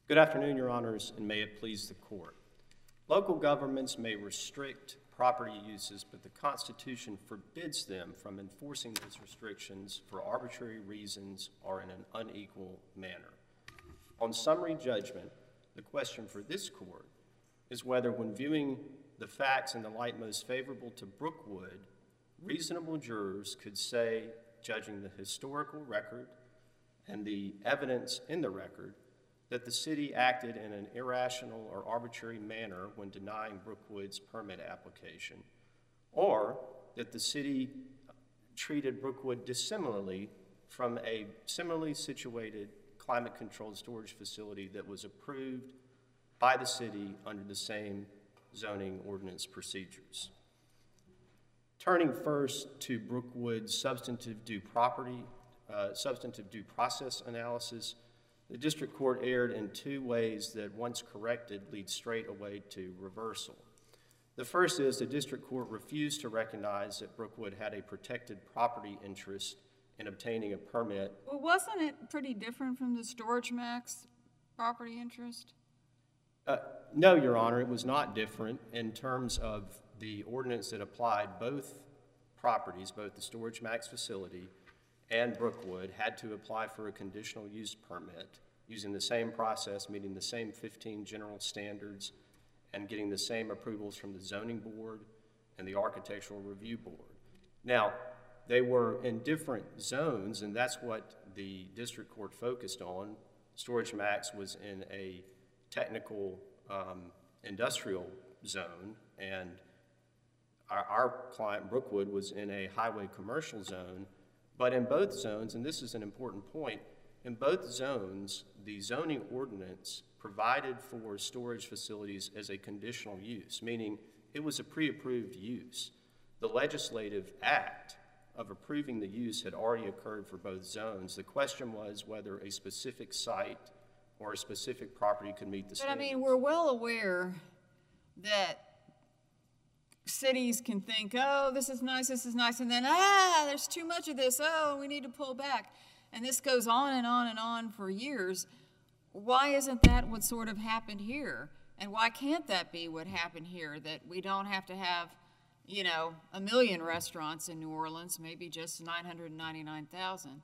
Good afternoon, Your Honors, and may it please the Court. Local governments may restrict property uses, but the Constitution forbids them from enforcing those restrictions for arbitrary reasons or in an unequal manner. On summary judgment, the question for this Court is whether, when viewing the facts in the light most favorable to Brookwood, reasonable jurors could say, judging the historical record and the evidence in the record, that the city acted in an irrational or arbitrary manner when denying Brookwood's permit application, or that the city treated Brookwood dissimilarly from a similarly situated climate-controlled storage facility that was approved by the city under the same zoning ordinance procedures. Turning first to Brookwood's substantive due process analysis, the district court erred in two ways that, once corrected, lead straight away to reversal. The first is the district court refused to recognize that Brookwood had a protected property interest in obtaining a permit. Well, wasn't it pretty different from the Storage Max property interest? No, Your Honor, it was not different in terms of the ordinance that applied both properties, both the Storage Max facility and Brookwood, had to apply for a conditional use permit using the same process, meeting the same 15 general standards, and getting the same approvals from the zoning board and the architectural review board. Now, they were in different zones, and that's what the district court focused on. Storage Max was in a technical industrial zone, and our client, Brookwood, was in a highway commercial zone. But in both zones, and this is an important point, in both zones, the zoning ordinance provided for storage facilities as a conditional use, meaning it was a pre-approved use. The legislative act of approving the use had already occurred for both zones. The question was whether a specific site or a specific property could meet the standards. But I mean, we're well aware that cities can think, oh, this is nice, and then, there's too much of this, oh, we need to pull back. And this goes on and on and on for years. Why isn't that what sort of happened here? And why can't that be what happened here, that we don't have to have, 1 million restaurants in New Orleans, maybe just 999,000?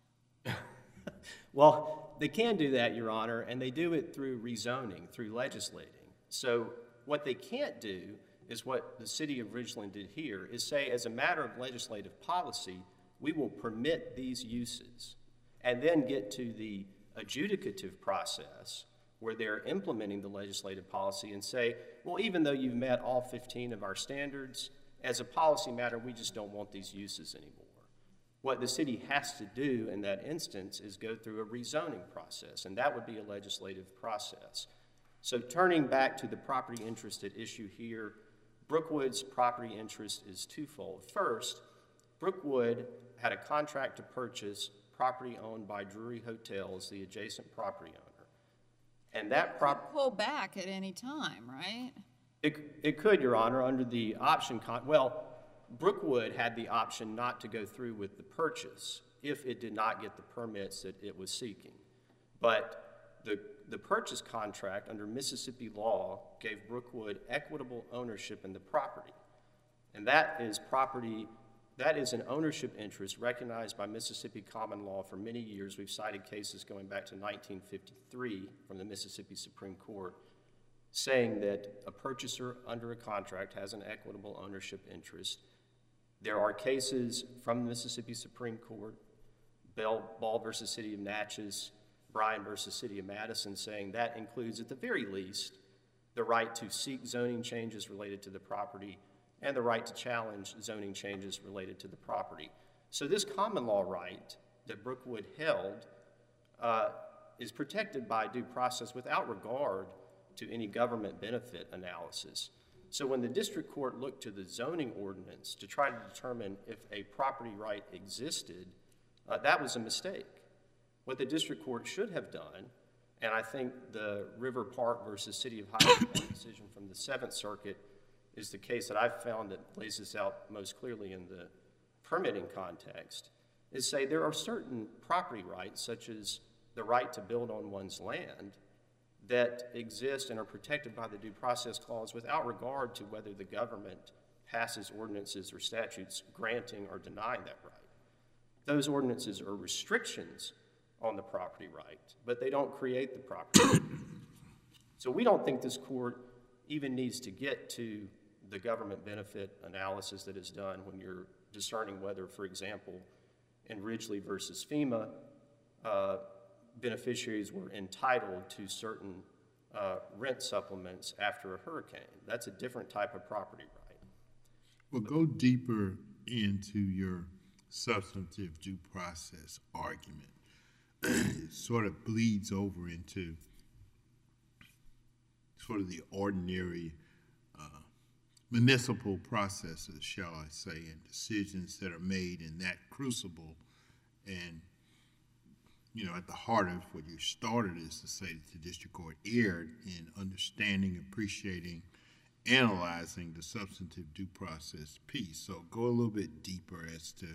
Well, they can do that, Your Honor, and they do it through rezoning, through legislating. So what they can't do is what the city of Ridgeland did here, is say, as a matter of legislative policy, we will permit these uses, and then get to the adjudicative process where they're implementing the legislative policy and say, well, even though you've met all 15 of our standards, as a policy matter, we just don't want these uses anymore. What the city has to do in that instance is go through a rezoning process, and that would be a legislative process. So turning back to the property interest at issue here, Brookwood's property interest is twofold. First, Brookwood had a contract to purchase property owned by Drury Hotels, the adjacent property owner. And that pull back at any time, right? It could, Your Honor, under the option. Well, Brookwood had the option not to go through with the purchase if it did not get the permits that it was seeking. But the purchase contract under Mississippi law gave Brookwood equitable ownership in the property. And that is an ownership interest recognized by Mississippi common law for many years. We've cited cases going back to 1953 from the Mississippi Supreme Court saying that a purchaser under a contract has an equitable ownership interest. There are cases from the Mississippi Supreme Court, Ball versus City of Natchez, Bryan versus City of Madison, saying that includes at the very least the right to seek zoning changes related to the property and the right to challenge zoning changes related to the property. So this common law right that Brookwood held is protected by due process without regard to any government benefit analysis. So when the district court looked to the zoning ordinance to try to determine if a property right existed, that was a mistake. What the district court should have done, and I think the River Park versus City of Highland decision from the Seventh Circuit is the case that I've found that lays this out most clearly in the permitting context, is say there are certain property rights, such as the right to build on one's land, that exist and are protected by the Due Process Clause without regard to whether the government passes ordinances or statutes granting or denying that right. Those ordinances are restrictions on the property right, but they don't create the property right. So we don't think this court even needs to get to the government benefit analysis that is done when you're discerning whether, for example, in Ridgely versus FEMA, beneficiaries were entitled to certain rent supplements after a hurricane. That's a different type of property right. Well, go deeper into your substantive due process argument. It sort of bleeds over into sort of the ordinary municipal processes, shall I say, and decisions that are made in that crucible. And, you know, at the heart of what you started is to say that the district court erred in understanding, appreciating, analyzing the substantive due process piece. So go a little bit deeper as to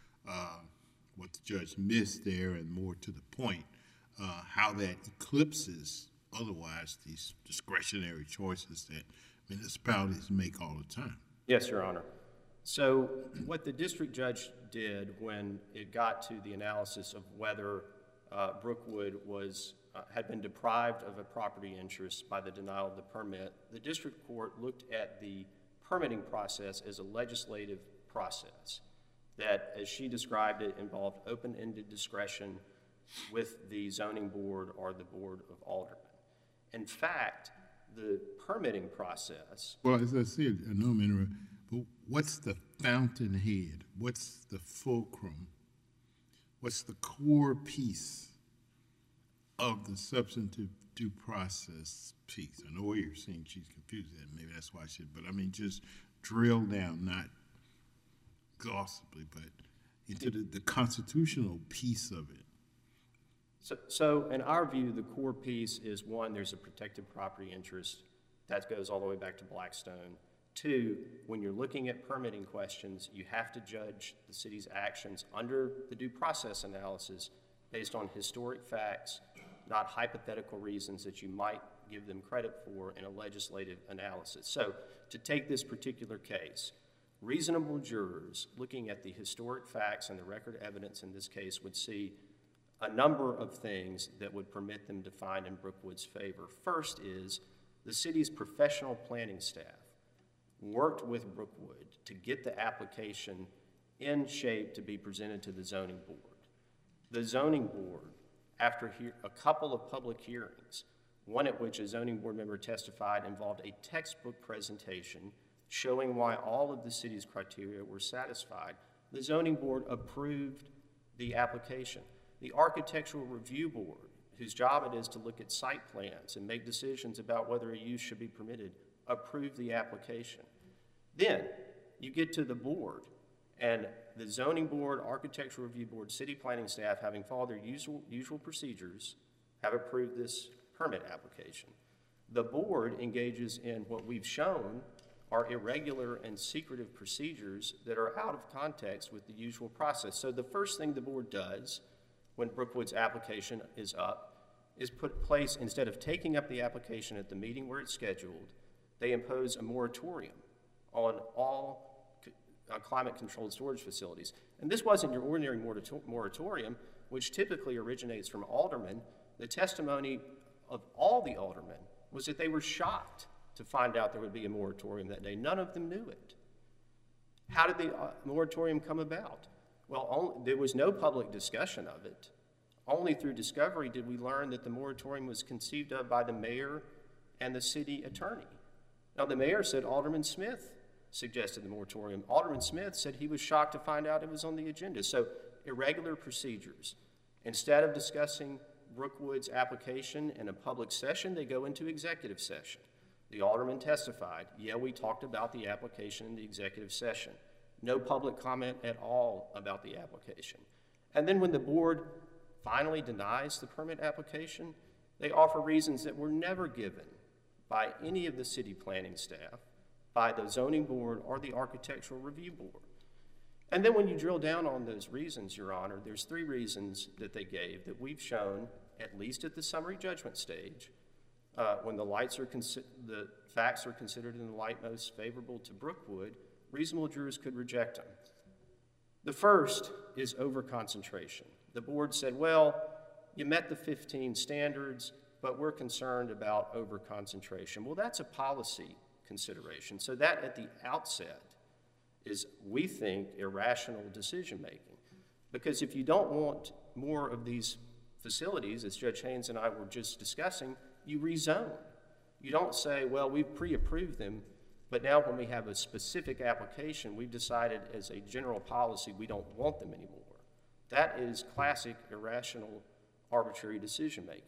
what the judge missed there, and more to the point, how that eclipses otherwise these discretionary choices that municipalities make all the time. Yes, Your Honor. So what the district judge did when it got to the analysis of whether Brookwood had been deprived of a property interest by the denial of the permit, the district court looked at the permitting process as a legislative process that, as she described it, involved open-ended discretion with the zoning board or the board of aldermen. In fact, the permitting process... Well, as I said, I know I'm interrupting, but what's the fountainhead? What's the fulcrum? What's the core piece of the substantive due process piece? I know where you're saying she's confused, and maybe that's why she... But I mean, just drill down, not gossiply, but into the constitutional piece of it. So in our view, the core piece is, one, there's a protected property interest. That goes all the way back to Blackstone. Two, when you're looking at permitting questions, you have to judge the city's actions under the due process analysis based on historic facts, not hypothetical reasons that you might give them credit for in a legislative analysis. So to take this particular case, reasonable jurors looking at the historic facts and the record evidence in this case would see a number of things that would permit them to find in Brookwood's favor. First is the city's professional planning staff worked with Brookwood to get the application in shape to be presented to the zoning board. The zoning board, after a couple of public hearings, one at which a zoning board member testified, involved a textbook presentation showing why all of the city's criteria were satisfied. The zoning board approved the application. The Architectural Review Board, whose job it is to look at site plans and make decisions about whether a use should be permitted, approved the application. Then you get to the board, and the zoning board, architectural review board, city planning staff, having followed their usual procedures, have approved this permit application. The board engages in what we've shown are irregular and secretive procedures that are out of context with the usual process. So the first thing the board does when Brookwood's application is up is instead of taking up the application at the meeting where it's scheduled, they impose a moratorium on all climate-controlled storage facilities. And this wasn't your ordinary moratorium, which typically originates from aldermen. The testimony of all the aldermen was that they were shocked to find out there would be a moratorium that day. None of them knew it. How did the moratorium come about? Well, there was no public discussion of it. Only through discovery did we learn that the moratorium was conceived of by the mayor and the city attorney. Now, the mayor said Alderman Smith suggested the moratorium. Alderman Smith said he was shocked to find out it was on the agenda. So, irregular procedures. Instead of discussing Brookwood's application in a public session, they go into executive session. The alderman testified, yeah, we talked about the application in the executive session. No public comment at all about the application. And then when the board finally denies the permit application, they offer reasons that were never given by any of the city planning staff, by the zoning board, or the architectural review board. And then when you drill down on those reasons, Your Honor, there's three reasons that they gave that we've shown, at least at the summary judgment stage, when the facts are considered in the light most favorable to Brookwood, reasonable jurors could reject them. The first is overconcentration. The board said, well, you met the 15 standards, but we're concerned about overconcentration. Well, that's a policy consideration. So that at the outset is, we think, irrational decision-making. Because if you don't want more of these facilities, as Judge Haynes and I were just discussing, you rezone. You don't say, well, we've pre-approved them, but now when we have a specific application, we've decided as a general policy we don't want them anymore. That is classic irrational, arbitrary decision-making.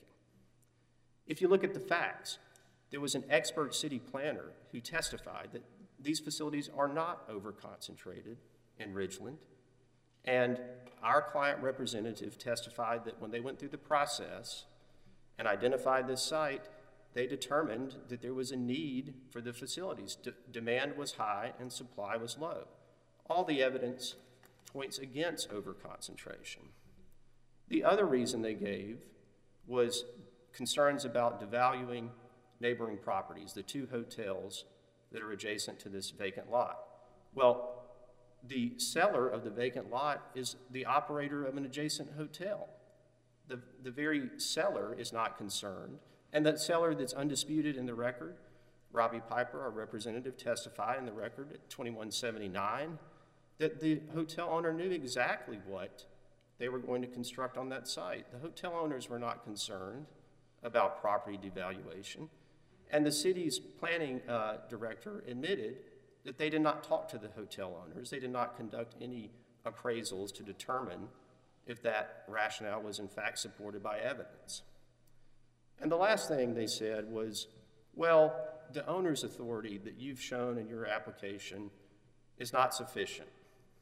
If you look at the facts, there was an expert city planner who testified that these facilities are not overconcentrated in Ridgeland, and our client representative testified that when they went through the process and identified this site, they determined that there was a need for the facilities. Demand was high and supply was low. All the evidence points against overconcentration. The other reason they gave was concerns about devaluing neighboring properties, the 2 hotels that are adjacent to this vacant lot. Well, the seller of the vacant lot is the operator of an adjacent hotel. The very seller is not concerned, and that seller that's undisputed in the record, Robbie Piper, our representative, testified in the record at 2179 that the hotel owner knew exactly what they were going to construct on that site. The hotel owners were not concerned about property devaluation, and the city's planning director admitted that they did not talk to the hotel owners. They did not conduct any appraisals to determine if that rationale was in fact supported by evidence. And the last thing they said was, well, the owner's authority that you've shown in your application is not sufficient.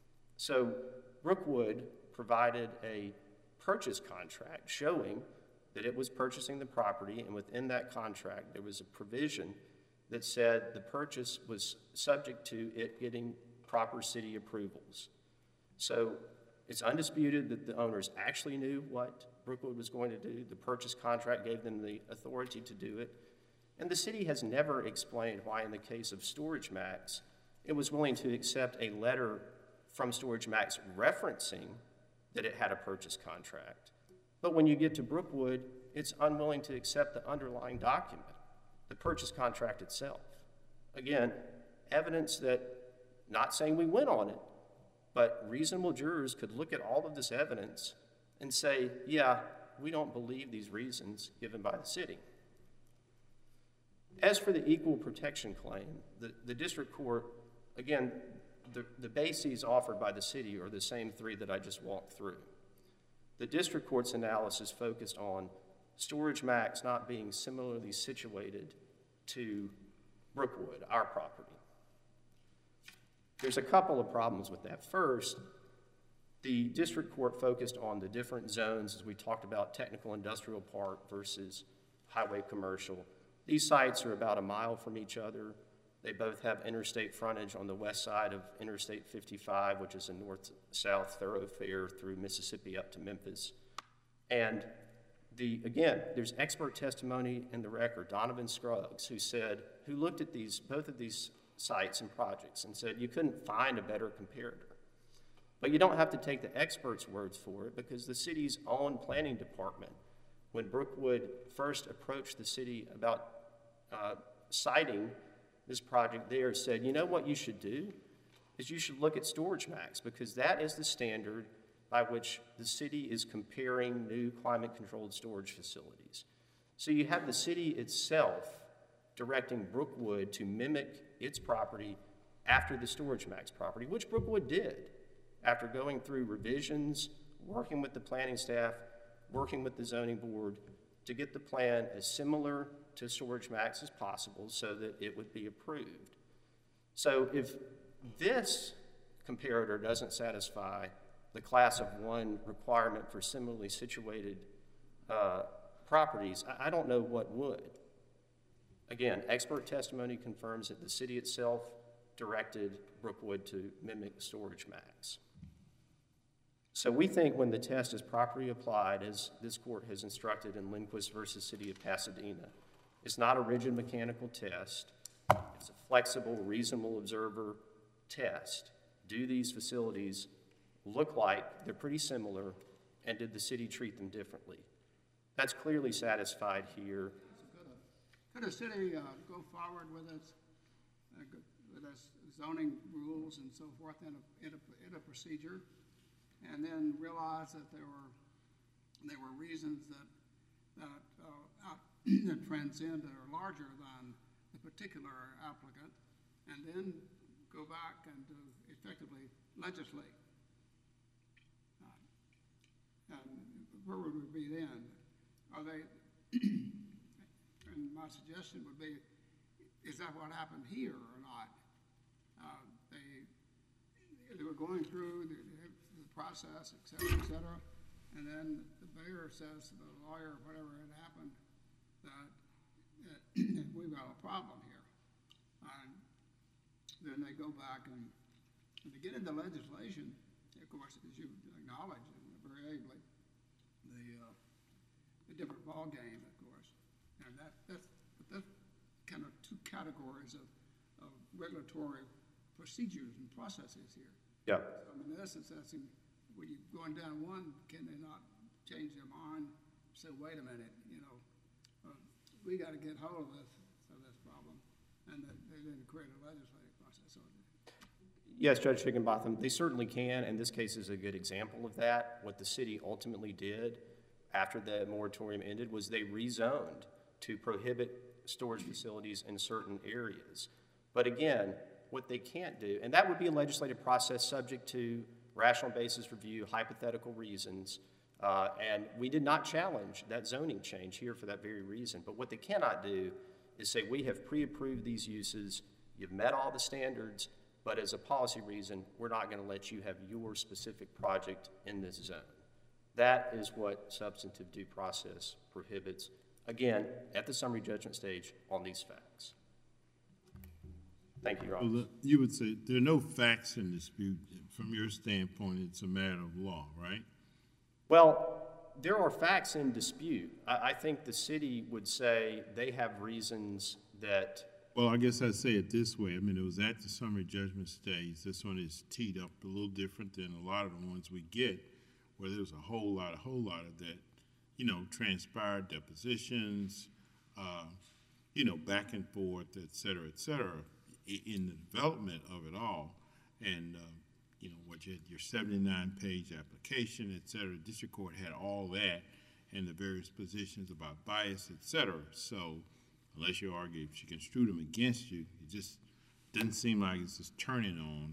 So Brookwood provided a purchase contract showing that it was purchasing the property, and within that contract there was a provision that said the purchase was subject to it getting proper city approvals. So it's undisputed that the owners actually knew what Brookwood was going to do. The purchase contract gave them the authority to do it. And the city has never explained why, in the case of Storage Max, it was willing to accept a letter from Storage Max referencing that it had a purchase contract. But when you get to Brookwood, it's unwilling to accept the underlying document, the purchase contract itself. Again, evidence that, not saying we went on it, but reasonable jurors could look at all of this evidence and say, yeah, we don't believe these reasons given by the city. As for the equal protection claim, the district court, again, the bases offered by the city are the same 3 that I just walked through. The district court's analysis focused on Storage Max not being similarly situated to Brookwood, our property. There's a couple of problems with that. First, the district court focused on the different zones as we talked about technical industrial park versus highway commercial. These sites are about a mile from each other. They both have interstate frontage on the west side of Interstate 55, which is a north-south thoroughfare through Mississippi up to Memphis. And again, there's expert testimony in the record, Donovan Scruggs, who looked at both of these sites and projects and said you couldn't find a better comparator. But you don't have to take the experts' words for it, because the city's own planning department, when Brookwood first approached the city about citing this project there, said, you know what you should do is you should look at Storage Max, because that is the standard by which the city is comparing new climate-controlled storage facilities. So you have the city itself directing Brookwood to mimic its property after the Storage Max property, which Brookwood did after going through revisions, working with the planning staff, working with the zoning board to get the plan as similar to Storage Max as possible so that it would be approved. So if this comparator doesn't satisfy the class of 1 requirement for similarly situated properties, I don't know what would. Again, expert testimony confirms that the city itself directed Brookwood to mimic Storage Max. So we think when the test is properly applied, as this court has instructed in Lindquist versus City of Pasadena, It's not a rigid mechanical test. It's a flexible, reasonable observer test. Do these facilities look like they're pretty similar, and did the city treat them differently? That's clearly satisfied here. Could a city go forward with its zoning rules and so forth in a procedure, and then realize that there were reasons that transcend that are larger than the particular applicant, and then go back and effectively legislate? And where would we be then? Are they? And my suggestion would be, is that what happened here or not? They were going through the process, et cetera, and then the mayor says to the lawyer, whatever had happened, that we've got a problem here. And then they go back and to get into legislation, of course, as you acknowledge very ably, the different ball game, of course. And that's kind of two categories of regulatory procedures and processes here. Yeah. So, I mean, in essence, when you're going down one, can they not change their mind? Say, wait a minute, we got to get hold of this problem, and they didn't create a legislative process. So, Yes, Judge Higginbotham, they certainly can, and this case is a good example of that. What the city ultimately did after the moratorium ended was they rezoned to prohibit storage facilities in certain areas. But again, what they can't do, and that would be a legislative process subject to rational basis review, hypothetical reasons, and we did not challenge that zoning change here for that very reason. But what they cannot do is say, we have pre-approved these uses, you've met all the standards, but as a policy reason, we're not going to let you have your specific project in this zone. That is what substantive due process prohibits, again, at the summary judgment stage on these facts. Thank you, Your Honor. Well, you would say there are no facts in dispute. From your standpoint, it's a matter of law, right? Well, there are facts in dispute. I think the city would say they have reasons that. Well, I guess I'd say it this way. I mean, it was at the summary judgment stage. This one is teed up a little different than a lot of the ones we get, where there's a whole lot of that, transpired depositions, back and forth, et cetera, in the development of it all. And, what you had, your 79-page application, et cetera, district court had all that and the various positions about bias, et cetera. So unless you argue she construed them against you, it just doesn't seem like it's just turning on,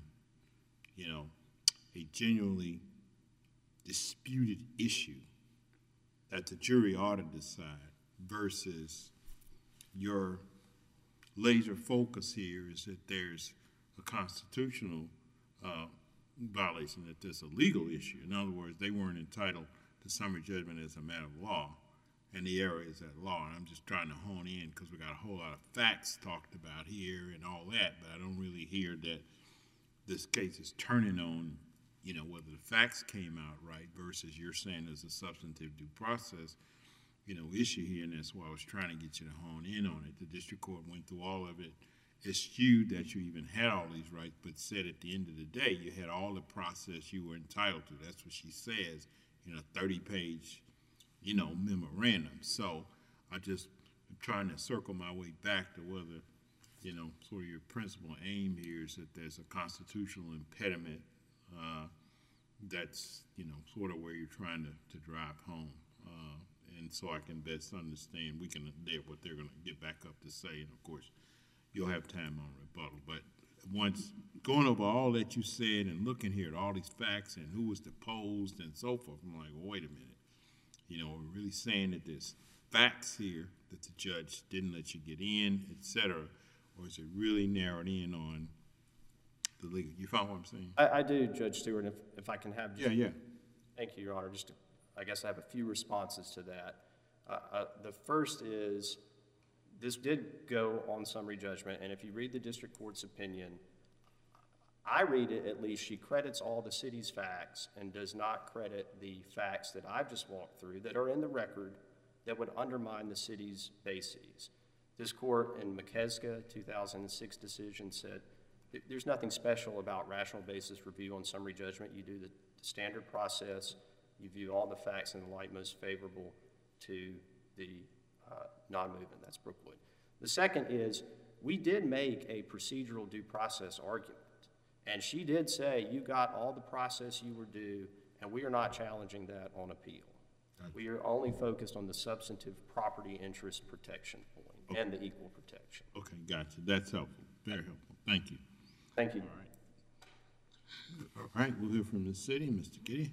a genuinely disputed issue that the jury ought to decide versus your laser focus here is that there's a constitutional violation, that there's a legal issue. In other words, they weren't entitled to summary judgment as a matter of law, and the error is at law. And I'm just trying to hone in because we got a whole lot of facts talked about here and all that, but I don't really hear that this case is turning on, whether the facts came out right versus you're saying there's a substantive due process, issue here, and that's why I was trying to get you to hone in on it. The district court went through all of it, eschewed that you even had all these rights, but said at the end of the day, you had all the process you were entitled to. That's what she says in a 30-page, memorandum. So I'm trying to circle my way back to whether, sort of your principal aim here is that there's a constitutional impediment that's, sort of where you're trying to drive home. And so I can best understand, we can what they're going to get back up to say, and of course, you'll have time on rebuttal. But once going over all that you said and looking here at all these facts and who was deposed and so forth, I'm like, well, wait a minute. We're really saying that there's facts here that the judge didn't let you get in, et cetera, or is it really narrowed in on the legal? You follow what I'm saying? I do, Judge Stewart, if I can have. Yeah. Thank you, Your Honor. I guess I have a few responses to that. The first is, this did go on summary judgment, and if you read the district court's opinion, I read it at least, she credits all the city's facts and does not credit the facts that I've just walked through that are in the record that would undermine the city's bases. This court in McKeska, 2006 decision, said there's nothing special about rational basis review on summary judgment. You do the standard process. You view all the facts in the light most favorable to the non-movement. That's Brookwood. The second is we did make a procedural due process argument, and she did say you got all the process you were due, and we are not challenging that on appeal. We are only focused on the substantive property interest protection point and the equal protection. Okay, gotcha. That's helpful. Very helpful. Thank you. Thank you. All right, we'll hear from the city. Mr. Giddy.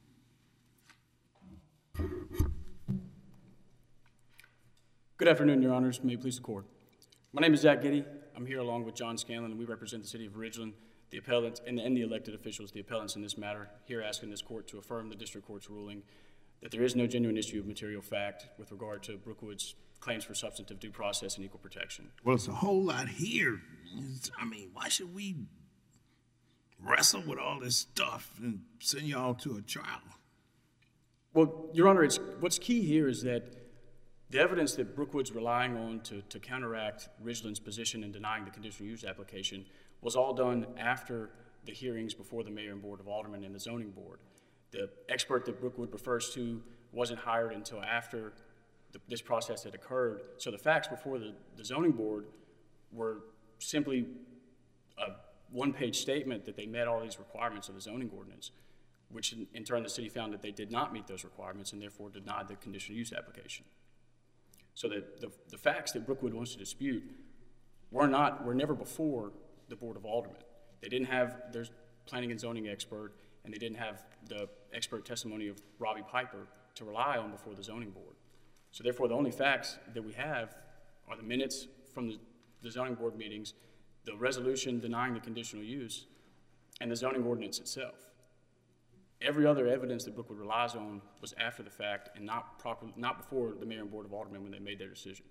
Good afternoon, Your Honors. May it please the court. My name is Zach Giddy. I'm here along with John Scanlon, and we represent the city of Ridgeland, the appellants, and the elected officials, the appellants in this matter, here asking this court to affirm the district court's ruling that there is no genuine issue of material fact with regard to Brookwood's claims for substantive due process and equal protection. Well, it's a whole lot here. I mean, why should we wrestle with all this stuff and send y'all to a trial? Well, Your Honor, what's key here is that the evidence that Brookwood's relying on to counteract Ridgeland's position in denying the conditional use application was all done after the hearings before the mayor and board of aldermen and the zoning board. The expert that Brookwood refers to wasn't hired until after this process had occurred. So the facts before the zoning board were simply a one-page statement that they met all these requirements of the zoning ordinance, which in turn the city found that they did not meet those requirements and therefore denied the conditional use application. So the facts that Brookwood wants to dispute were never before the board of aldermen. They didn't have their planning and zoning expert, and they didn't have the expert testimony of Robbie Piper to rely on before the zoning board. So therefore, the only facts that we have are the minutes from the zoning board meetings, the resolution denying the conditional use, and the zoning ordinance itself. Every other evidence that Brookwood relies on was after the fact and not before the mayor and board of aldermen when they made their decision.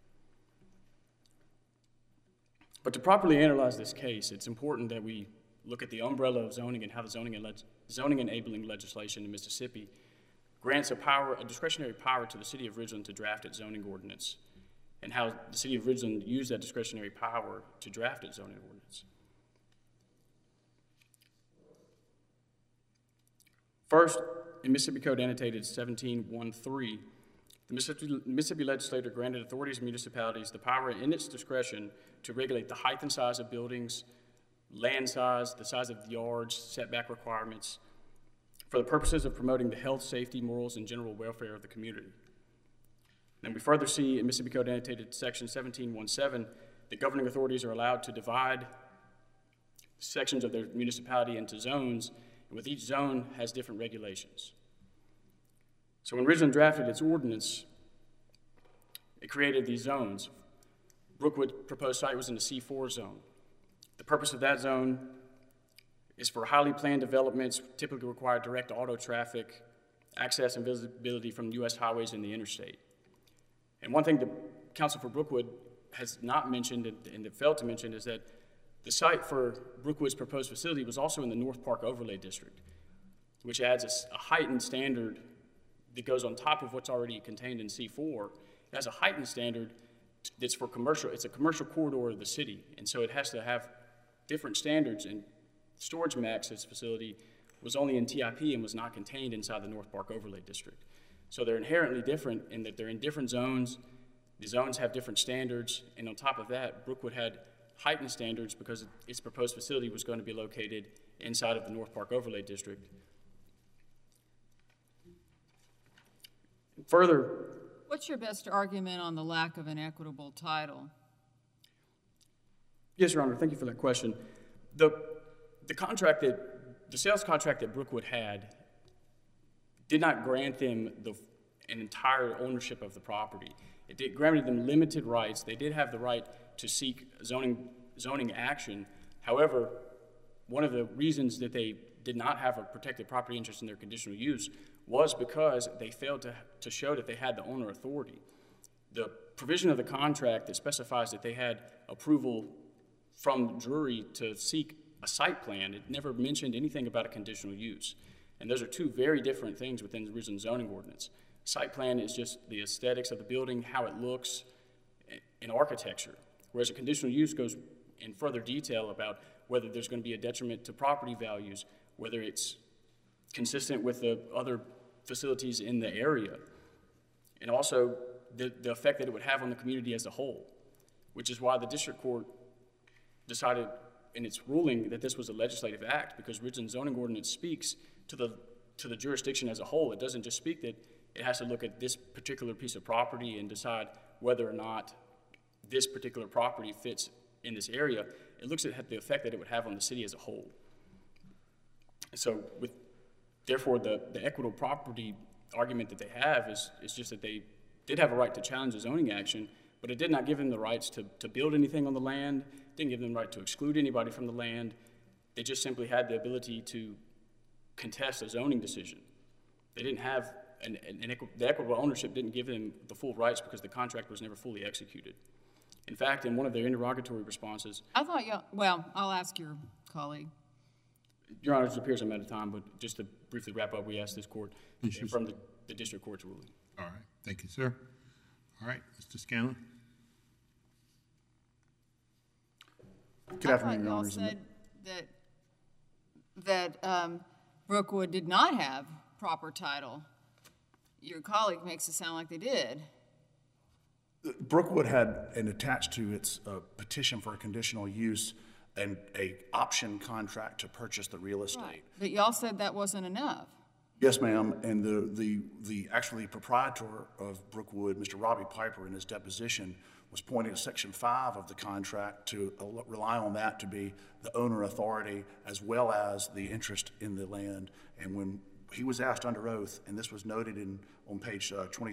But to properly analyze this case, it's important that we look at the umbrella of zoning and how the zoning enabling legislation in Mississippi grants a discretionary power to the city of Ridgeland to draft its zoning ordinance, and how the city of Ridgeland used that discretionary power to draft its zoning ordinance. First, in Mississippi Code Annotated 1713, the Mississippi legislature granted authorities and municipalities the power in its discretion to regulate the height and size of buildings, land size, the size of the yards, setback requirements, for the purposes of promoting the health, safety, morals, and general welfare of the community. Then we further see in Mississippi Code Annotated Section 1717 that governing authorities are allowed to divide sections of their municipality into zones, and with each zone has different regulations. So when Ridgeland drafted its ordinance, it created these zones. Brookwood proposed site was in the C4 zone. The purpose of that zone is for highly planned developments, typically require direct auto traffic, access and visibility from U.S. highways and the interstate. And one thing the Council for Brookwood has not mentioned and failed to mention is that the site for Brookwood's proposed facility was also in the North Park Overlay District, which adds a heightened standard that goes on top of what's already contained in C4. It has a heightened standard that's for commercial. It's a commercial corridor of the city, and so it has to have different standards. And Storage Max's facility was only in TIP and was not contained inside the North Park Overlay District. So they're inherently different in that they're in different zones. The zones have different standards, and on top of that, Brookwood had heightened standards because its proposed facility was going to be located inside of the North Park Overlay District. Further, What's your best argument on the lack of an equitable title? yes, Your Honor, thank you for that question. The sales contract that Brookwood had did not grant them an entire ownership of the property. It granted them limited rights. They did have the right to seek zoning action. However, one of the reasons that they did not have a protected property interest in their conditional use was because they failed to show that they had the owner authority. The provision of the contract that specifies that they had approval from Drury to seek a site plan, it never mentioned anything about a conditional use. And those are two very different things within the Ridgeland zoning ordinance. Site plan is just the aesthetics of the building, how it looks, in architecture, whereas a conditional use goes in further detail about whether there's going to be a detriment to property values, whether it's consistent with the other facilities in the area, and also the effect that it would have on the community as a whole, which is why the district court decided in its ruling that this was a legislative act, because Ridgeland zoning ordinance speaks to the jurisdiction as a whole. It doesn't just speak that it has to look at this particular piece of property and decide whether or not this particular property fits in this area. It looks at the effect that it would have on the city as a whole. So therefore, the equitable property argument that they have is just that they did have a right to challenge the zoning action, but it did not give them the rights to build anything on the land, didn't give them the right to exclude anybody from the land. They just simply had the ability to contest a zoning decision. They didn't have the equitable ownership didn't give them the full rights because the contract was never fully executed. In fact, in one of their interrogatory responses, I thought well, I'll ask your colleague. Your Honor, it appears I'm out of time, but just to briefly wrap up, we asked this court from the district court's ruling. All right, thank you, sir. All right, Mr. Scanlon. Good afternoon, Your I Honors. thought y'all said that Brookwood did not have proper title. Your colleague makes it sound like they did. Brookwood had, and attached to its petition for a conditional use, and a option contract to purchase the real estate. Right. But y'all said that wasn't enough. Yes, ma'am, and the actually proprietor of Brookwood, Mr. Robbie Piper, in his deposition, was pointing to Section 5 of the contract to rely on that to be the owner authority as well as the interest in the land. And when he was asked under oath, and this was noted on page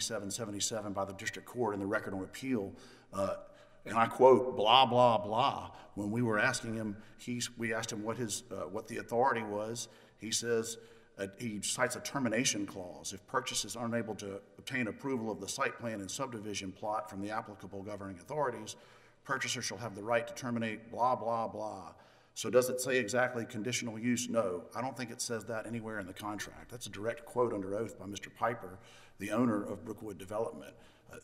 2777 by the district court in the record on appeal, and I quote, blah, blah, blah. When we were asking him, we asked him what the authority was. He says, he cites a termination clause. If purchase is unable to obtain approval of the site plan and subdivision plot from the applicable governing authorities, purchaser shall have the right to terminate blah, blah, blah. So does it say exactly conditional use? No, I don't think it says that anywhere in the contract. That's a direct quote under oath by Mr. Piper, the owner of Brookwood Development.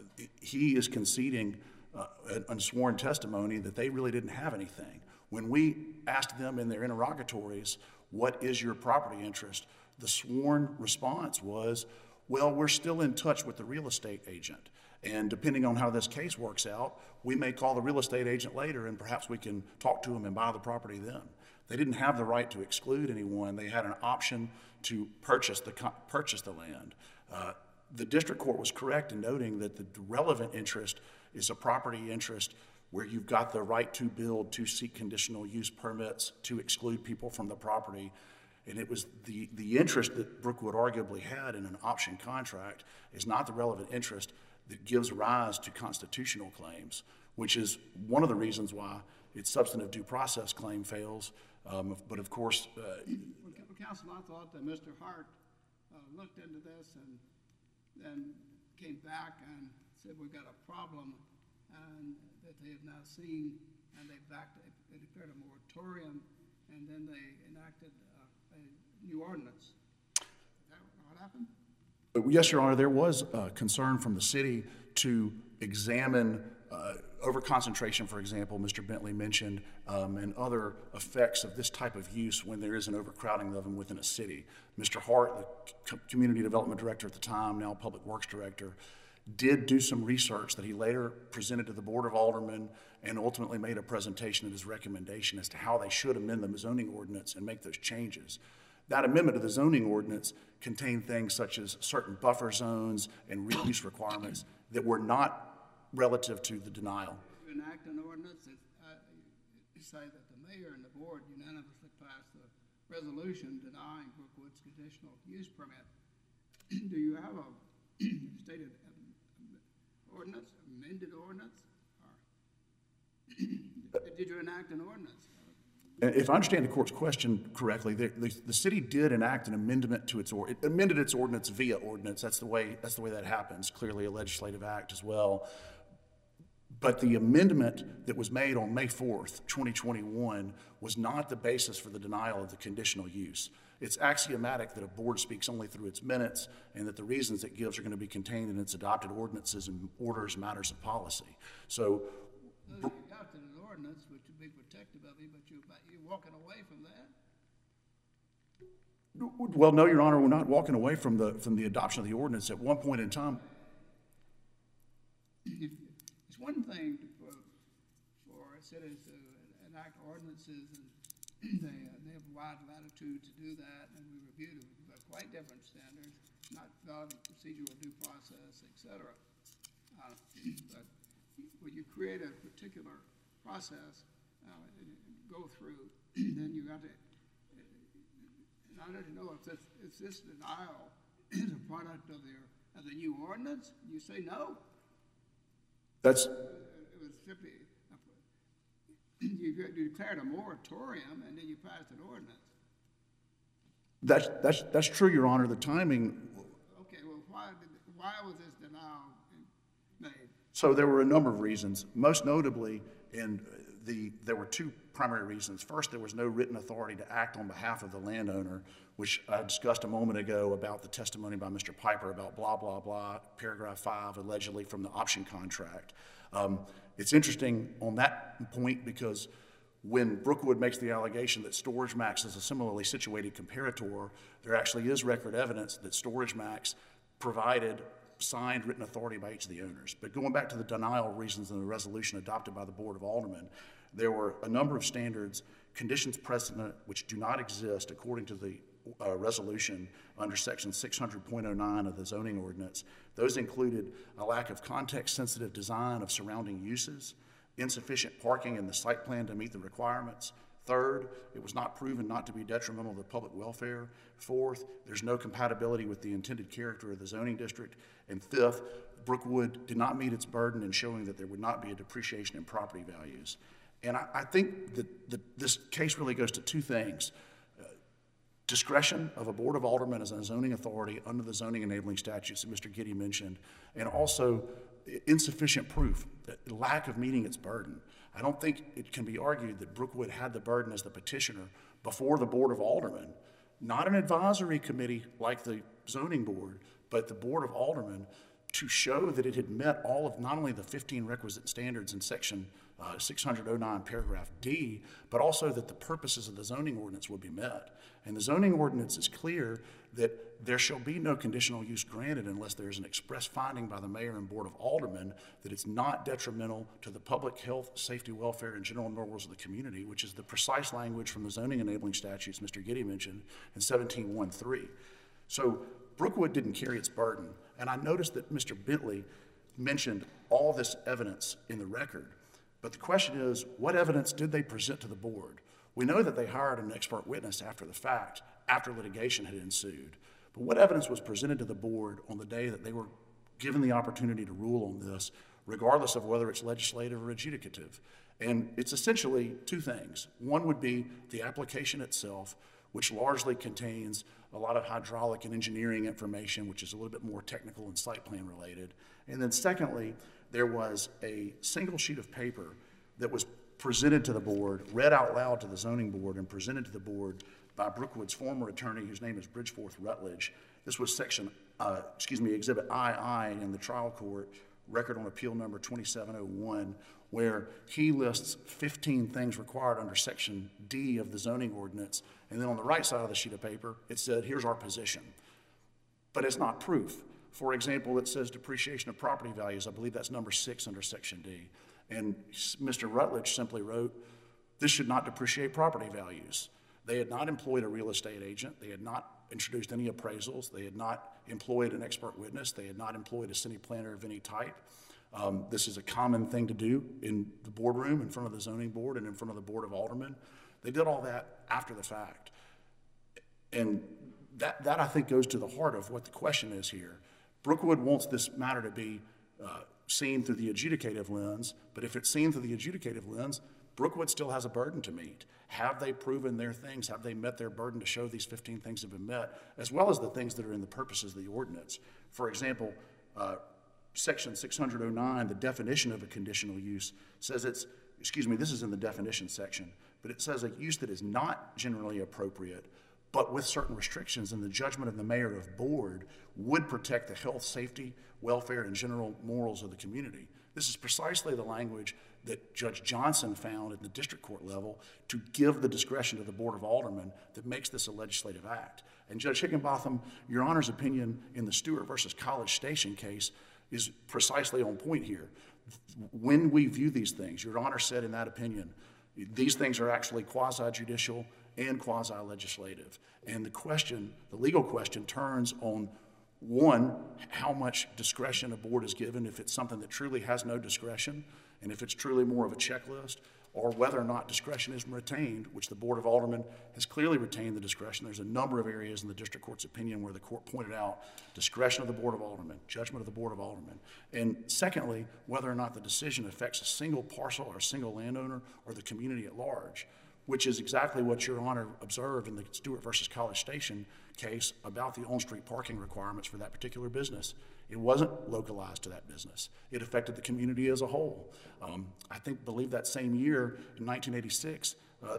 He is conceding an unsworn testimony that they really didn't have anything. When we asked them in their interrogatories, what is your property interest? The sworn response was, well, we're still in touch with the real estate agent. And depending on how this case works out, we may call the real estate agent later and perhaps we can talk to him and buy the property then. They didn't have the right to exclude anyone. They had an option to purchase the land. The district court was correct in noting that the relevant interest is a property interest where you've got the right to build, to seek conditional use permits, to exclude people from the property. And it was the interest that Brookwood arguably had in an option contract is not the relevant interest that gives rise to constitutional claims, which is one of the reasons why its substantive due process claim fails. But of course, Counsel, I thought that Mr. Hart looked into this and then came back and said we've got a problem and that they have now seen, and they declared a moratorium, and then they enacted a new ordinance. Is that what happened? yes, Your Honor, there was concern from the city to examine overconcentration, for example, Mr. Bentley mentioned, and other effects of this type of use when there is an overcrowding of them within a city. Mr. Hart, the community development director at the time, now public works director, did do some research that he later presented to the Board of Aldermen and ultimately made a presentation of his recommendation as to how they should amend the zoning ordinance and make those changes. That amendment of the zoning ordinance contained things such as certain buffer zones and reuse requirements that were not relative to the denial. To enact an ordinance, you say that the mayor and the board unanimously passed the resolution denying Brookwood's conditional use permit. Do you have a stated ordinance, amended ordinance? Or did you enact an ordinance? If I understand the court's question correctly, the city did enact an amendment to it amended its ordinance via ordinance. That's the way that happens. Clearly a legislative act as well. But the amendment that was made on May 4th, 2021 was not the basis for the denial of the conditional use. It's axiomatic that a board speaks only through its minutes and that the reasons it gives are going to be contained in its adopted ordinances and orders matters of policy. So, You adopted an ordinance which would be protective of you, but you're walking away from that? well, no, Your Honor, we're not walking away from the adoption of the ordinance. At one point in time, It's one thing for cities to enact ordinances, and they have wide latitude to do that, and we review them, but quite different standards, not procedural due process, et cetera. But when you create a particular process, go through, then you have to, in order to know if this denial is a product of the new ordinance, you say no. that's It was simply, you declared a moratorium and then you passed an ordinance. that's true, Your Honor. The timing. Okay, well, why was this denial made? So there were a number of reasons. Most notably, there were two primary reasons. First, there was no written authority to act on behalf of the landowner, which I discussed a moment ago about the testimony by Mr. Piper about blah, blah, blah, paragraph 5, allegedly from the option contract. It's interesting on that point because when Brookwood makes the allegation that Storage Max is a similarly situated comparator, there actually is record evidence that Storage Max provided signed written authority by each of the owners. But going back to the denial reasons in the resolution adopted by the Board of Aldermen, there were a number of standards, conditions precedent, which do not exist according to the resolution under section 600.09 of the zoning ordinance. Those included a lack of context-sensitive design of surrounding uses, insufficient parking in the site plan to meet the requirements. Third, it was not proven not to be detrimental to public welfare. Fourth, there's no compatibility with the intended character of the zoning district. And fifth, Brookwood did not meet its burden in showing that there would not be a depreciation in property values. And I think that this case really goes to two things. Discretion of a Board of Aldermen as a zoning authority under the zoning enabling statutes that Mr. Giddy mentioned, and also insufficient proof, the lack of meeting its burden. I don't think it can be argued that Brookwood had the burden as the petitioner before the Board of Aldermen, not an advisory committee like the zoning board, but the Board of Aldermen, to show that it had met all of not only the 15 requisite standards in section 600.09 paragraph D, but also that the purposes of the zoning ordinance would be met. And the zoning ordinance is clear that there shall be no conditional use granted unless there is an express finding by the mayor and Board of Aldermen that it's not detrimental to the public health, safety, welfare, and general morals of the community, which is the precise language from the zoning enabling statutes Mr. Giddy mentioned in 17.1.3. So Brookwood didn't carry its burden. And I noticed that Mr. Bentley mentioned all this evidence in the record. But the question is, what evidence did they present to the board? We know that they hired an expert witness after the fact, after litigation had ensued. But what evidence was presented to the board on the day that they were given the opportunity to rule on this, regardless of whether it's legislative or adjudicative? And it's essentially two things. One would be the application itself, which largely contains a lot of hydraulic and engineering information, which is a little bit more technical and site plan related. And then secondly, there was a single sheet of paper that was presented to the board, read out loud to the zoning board, and presented to the board by Brookwood's former attorney, whose name is Bridgeforth Rutledge. This was Exhibit II in the trial court, record on appeal number 2701, where he lists 15 things required under Section D of the zoning ordinance. And then on the right side of the sheet of paper, it said, here's our position. But it's not proof. For example, it says depreciation of property values. I believe that's number 6 under Section D. And Mr. Rutledge simply wrote, this should not depreciate property values. They had not employed a real estate agent. They had not introduced any appraisals. They had not employed an expert witness. They had not employed a city planner of any type. This is a common thing to do in the boardroom, in front of the zoning board, and in front of the Board of Aldermen. They did all that after the fact. And that I think goes to the heart of what the question is here. Brookwood wants this matter to be seen through the adjudicative lens, but if it's seen through the adjudicative lens, Brookwood still has a burden to meet. Have they proven their things? Have they met their burden to show these 15 things have been met, as well as the things that are in the purposes of the ordinance? For example, Section 600.09, the definition of a conditional use, says this is in the definition section, but it says a use that is not generally appropriate, but with certain restrictions, and the judgment of the mayor of board would protect the health, safety, welfare, and general morals of the community. This is precisely the language that Judge Johnson found at the district court level to give the discretion to the Board of Aldermen that makes this a legislative act. And Judge Higginbotham, Your Honor's opinion in the Stewart versus College Station case is precisely on point here. When we view these things, Your Honor said in that opinion, these things are actually quasi-judicial and quasi-legislative. And the legal question turns on, one, how much discretion a board is given if it's something that truly has no discretion, and if it's truly more of a checklist, or whether or not discretion is retained, which the Board of Aldermen has clearly retained the discretion. There's a number of areas in the district court's opinion where the court pointed out discretion of the Board of Aldermen, judgment of the Board of Aldermen. And secondly, whether or not the decision affects a single parcel or a single landowner or the community at large, which is exactly what Your Honor observed in the Stewart versus College Station case about the on-street parking requirements for that particular business. It wasn't localized to that business. It affected the community as a whole. I believe that same year, in 1986,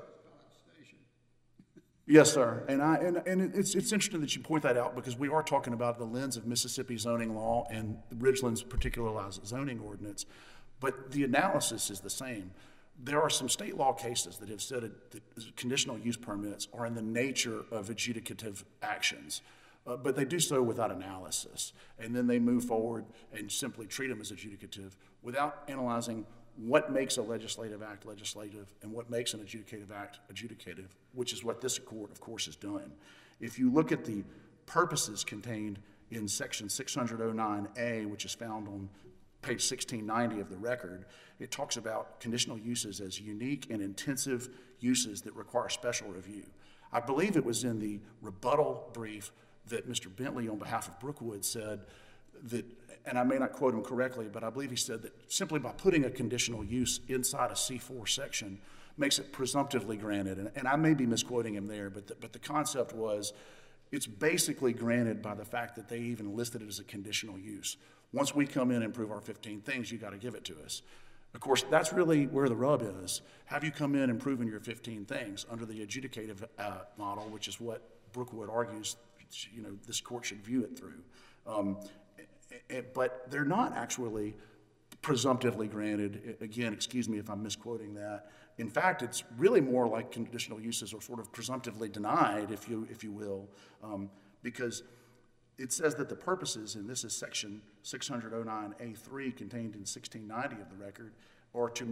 yes, sir. And it's interesting that you point that out, because we are talking about the lens of Mississippi zoning law and Ridgeland's particularized zoning ordinance, but the analysis is the same. There are some state law cases that have said that conditional use permits are in the nature of adjudicative actions, but they do so without analysis. And then they move forward and simply treat them as adjudicative without analyzing what makes a legislative act legislative and what makes an adjudicative act adjudicative, which is what this court, of course, has done. If you look at the purposes contained in section 609A, which is found on page 1690 of the record, it talks about conditional uses as unique and intensive uses that require special review. I believe it was in the rebuttal brief that Mr. Bentley, on behalf of Brookwood, said that, and I may not quote him correctly, but I believe he said that simply by putting a conditional use inside a C4 section makes it presumptively granted. And I may be misquoting him there, but the concept was it's basically granted by the fact that they even listed it as a conditional use. Once we come in and prove our 15 things, you got to give it to us. Of course, that's really where the rub is. Have you come in and proven your 15 things under the adjudicative model, which is what Brookwood argues, this court should view it through. But they're not actually presumptively granted. Again, excuse me if I'm misquoting that. In fact, it's really more like conditional uses are sort of presumptively denied, if you will, because it says that the purposes, and this is section 609A3 contained in 1690 of the record, are to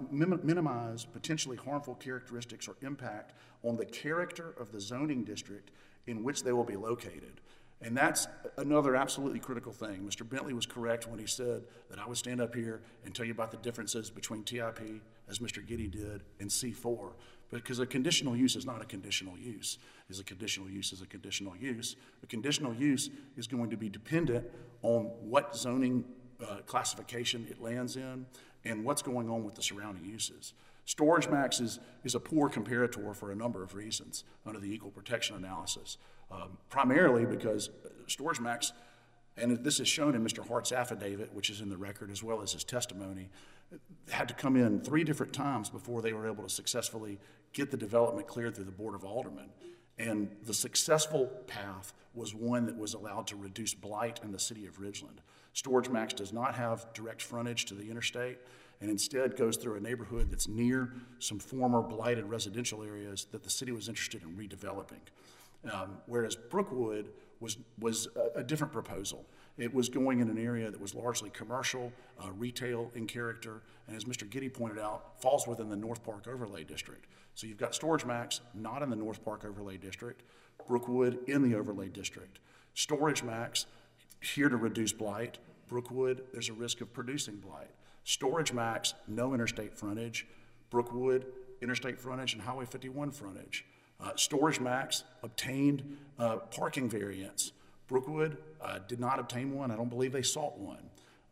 minimize potentially harmful characteristics or impact on the character of the zoning district in which they will be located. And that's another absolutely critical thing. Mr. Bentley was correct when he said that I would stand up here and tell you about the differences between TIP, as Mr. Giddy did, and C4. Because a conditional use is not a conditional use. A conditional use is a conditional use. A conditional use is going to be dependent on what zoning classification it lands in and what's going on with the surrounding uses. Storage max is a poor comparator for a number of reasons under the equal protection analysis. Primarily because storage max, and this is shown in Mr. Hart's affidavit, which is in the record, as well as his testimony, had to come in 3 different times before they were able to successfully get the development cleared through the Board of Aldermen. And the successful path was one that was allowed to reduce blight in the city of Ridgeland. Storage max does not have direct frontage to the interstate, and instead goes through a neighborhood that's near some former blighted residential areas that the city was interested in redeveloping. Whereas Brookwood was a different proposal. It was going in an area that was largely commercial, retail in character, and as Mr. Giddy pointed out, falls within the North Park Overlay District. So you've got Storage Max not in the North Park Overlay District, Brookwood in the Overlay District. Storage Max here to reduce blight, Brookwood, there's a risk of producing blight. Storage Max, no interstate frontage, Brookwood, interstate frontage and Highway 51 frontage. Storage Max obtained parking variance. Brookwood did not obtain one. I don't believe they sought one.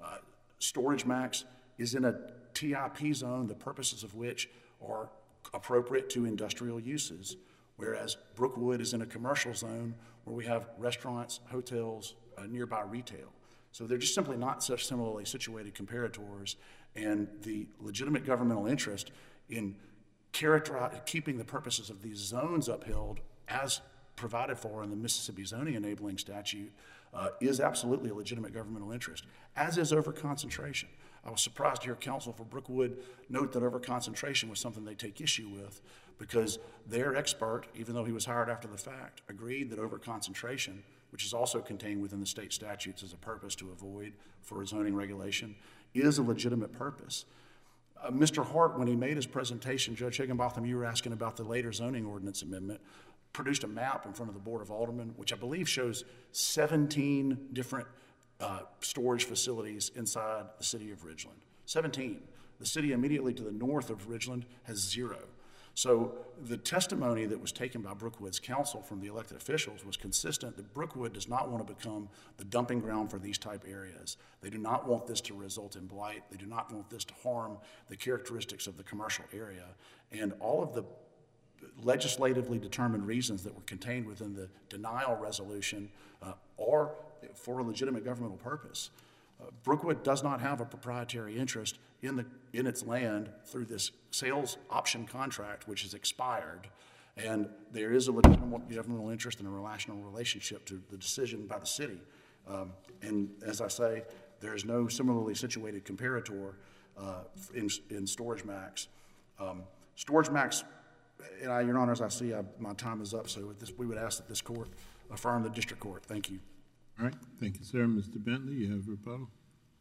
Storage Max is in a TIP zone, the purposes of which are appropriate to industrial uses, whereas Brookwood is in a commercial zone where we have restaurants, hotels, nearby retail. So they're just simply not such similarly situated comparators, and the legitimate governmental interest in keeping the purposes of these zones upheld as provided for in the Mississippi zoning enabling statute is absolutely a legitimate governmental interest, as is overconcentration. I was surprised to hear counsel for Brookwood note that overconcentration was something they take issue with, because their expert, even though he was hired after the fact, agreed that overconcentration, which is also contained within the state statutes as a purpose to avoid for a zoning regulation, is a legitimate purpose. Mr. Hart, when he made his presentation, Judge Higginbotham, you were asking about the later zoning ordinance amendment, produced a map in front of the Board of Aldermen, which I believe shows 17 different storage facilities inside the city of Ridgeland. 17. The city immediately to the north of Ridgeland has 0. So the testimony that was taken by Brookwood's counsel from the elected officials was consistent that Brookwood does not want to become the dumping ground for these type areas. They do not want this to result in blight. They do not want this to harm the characteristics of the commercial area. And all of the legislatively determined reasons that were contained within the denial resolution are for a legitimate governmental purpose. Brookwood does not have a proprietary interest in its land through this sales option contract, which is expired, and there is a legitimate governmental interest in a relational relationship to the decision by the city. And as I say, there is no similarly situated comparator in StorageMax. StorageMax, and Your Honor, as I see, my time is up, so with this, we would ask that this court affirm the district court. Thank you. All right, thank you, sir. Mr. Bentley, you have rebuttal.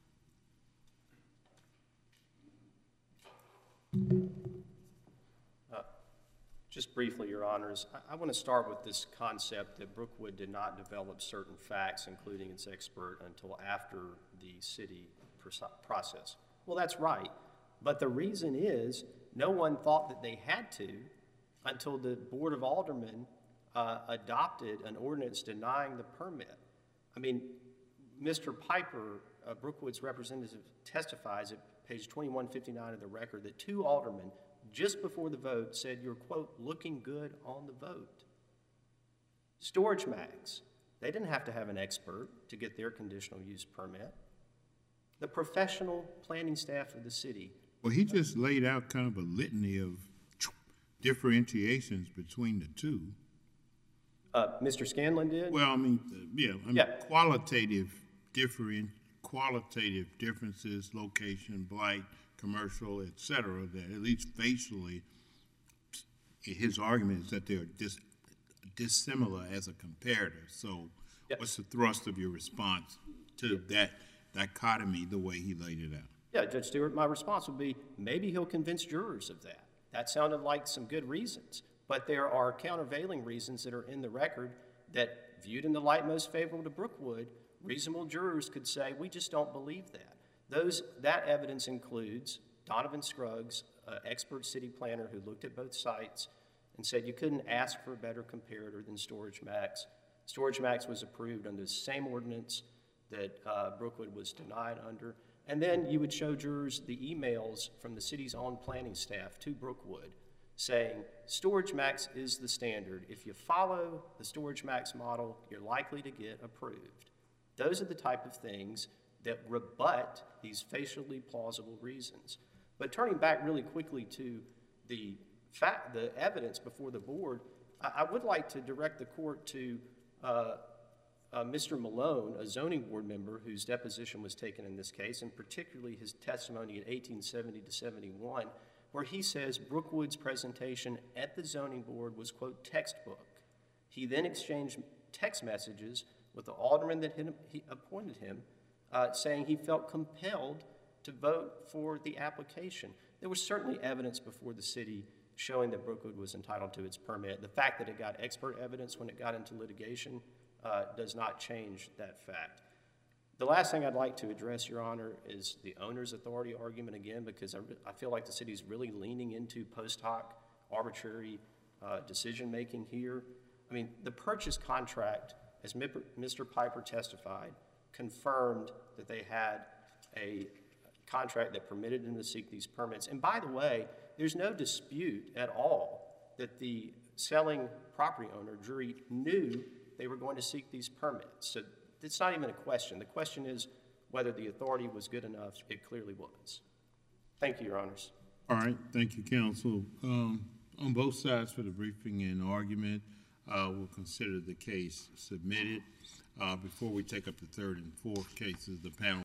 Just briefly, Your Honors, I want to start with this concept that Brookwood did not develop certain facts, including its expert, until after the city process. Well, that's right, but the reason is no one thought that they had to until the Board of Aldermen adopted an ordinance denying the permit. I mean, Mr. Piper, Brookwood's representative, testifies at page 2159 of the record that 2 aldermen, just before the vote, said you're, quote, looking good on the vote. StorageMax, they didn't have to have an expert to get their conditional use permit. The professional planning staff of the city. Well, he just laid out kind of a litany of differentiations between the two. Mr. Scanlon did? Well, I mean, qualitative differences, location, blight, commercial, et cetera, that at least facially, his argument is that they're dissimilar as a comparator. So what's the thrust of your response to that dichotomy, the way he laid it out? Yeah, Judge Stewart, my response would be maybe he'll convince jurors of that. That sounded like some good reasons. But there are countervailing reasons that are in the record that, viewed in the light most favorable to Brookwood, reasonable jurors could say, we just don't believe that. That evidence includes Donovan Scruggs, an expert city planner who looked at both sites and said you couldn't ask for a better comparator than StorageMax. StorageMax was approved under the same ordinance that Brookwood was denied under. And then you would show jurors the emails from the city's own planning staff to Brookwood saying StorageMax is the standard. If you follow the StorageMax model, you're likely to get approved. Those are the type of things that rebut these facially plausible reasons. But turning back really quickly to the evidence before the board, I would like to direct the court to Mr. Malone, a zoning board member whose deposition was taken in this case, and particularly his testimony in 1870 to 71, where he says Brookwood's presentation at the zoning board was, quote, textbook. He then exchanged text messages with the alderman that he appointed him, saying he felt compelled to vote for the application. There was certainly evidence before the city showing that Brookwood was entitled to its permit. The fact that it got expert evidence when it got into litigation does not change that fact. The last thing I'd like to address, Your Honor, is the owner's authority argument again, because I feel like the city's really leaning into post hoc arbitrary decision-making here. I mean, the purchase contract, as Mr. Piper testified, confirmed that they had a contract that permitted them to seek these permits. And by the way, there's no dispute at all that the selling property owner, Drury, knew they were going to seek these permits. So it's not even a question. The question is whether the authority was good enough. It clearly was. Thank you, Your Honors. All right, thank you, counsel. On both sides for the briefing and argument. we'll consider the case submitted. Before we take up the third and fourth cases, the panel